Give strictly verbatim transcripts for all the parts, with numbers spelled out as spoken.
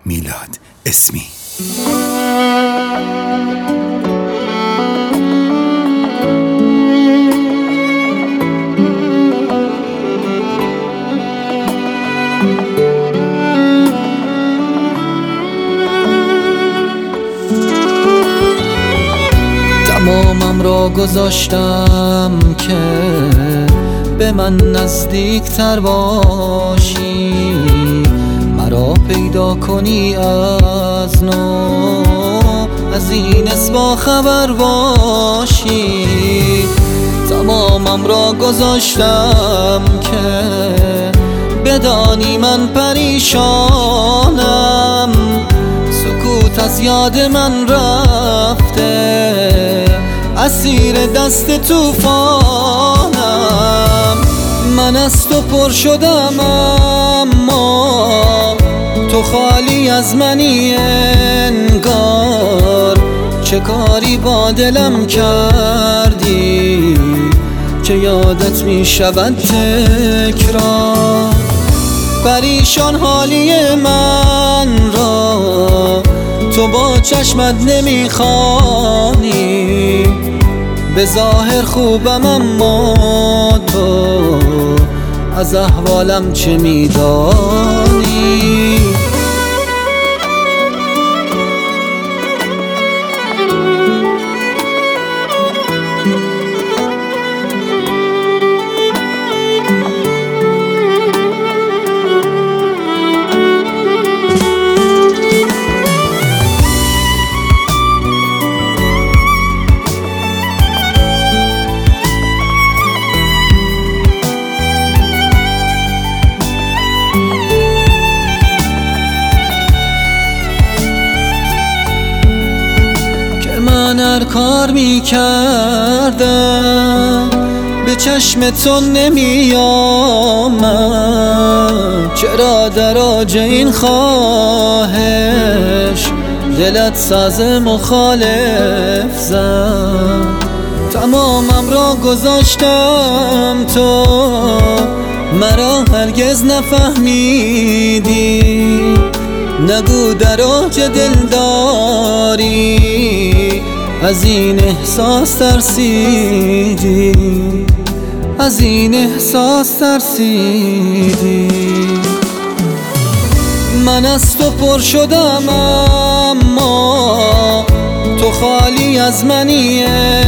میلاد اسمی. تمامم را گذاشتم که به من نزدیک تر باشی، مرا پیدا کنی از نو، از این با خبر باشی. تمامم را گذاشتم که بدانی من پریشانم، سکوت از یاد من رفته، اسیر دست طوفانم. من از تو پر شدم اما تو خالی از منی انگار. چه کاری با دلم کردی که یادت می شود تکرار. پریشان حالی من را تو با چشمت نمی خوانی، به ظاهر خوبم اما تو از احوالم چه می دانی؟ من هر کار می کردم به چشم تو نمی آمد، چرا در آج این خواهش دلت ساز مخالف زد؟ تمامم را گذاشتم تو مرا هرگز نفهمیدی، نگو در آج دلداری از این احساس ترسیدی، از این احساس ترسیدی. من از تو پر شدم اما تو خالی از منی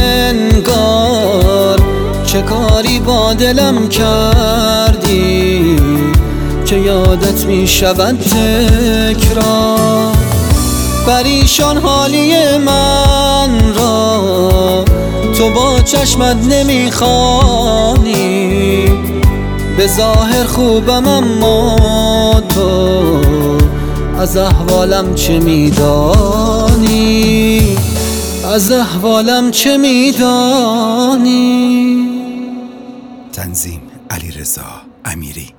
انگار. چه کاری با دلم کردی که یادت می شود تکرار. پریشان حالی من را تو با چشمت نمی خوانی، به ظاهر خوبم اما تو از احوالم چه می دانی؟ از احوالم چه می دانی؟ تنظیم علیرضا امیری.